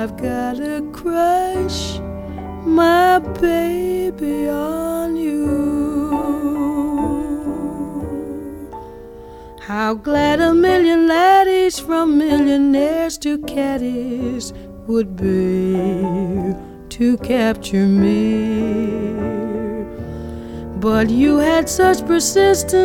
I've got a crush, my baby, on you. How glad a million laddies, from millionaires to caddies, would be to capture me. But you had such persistence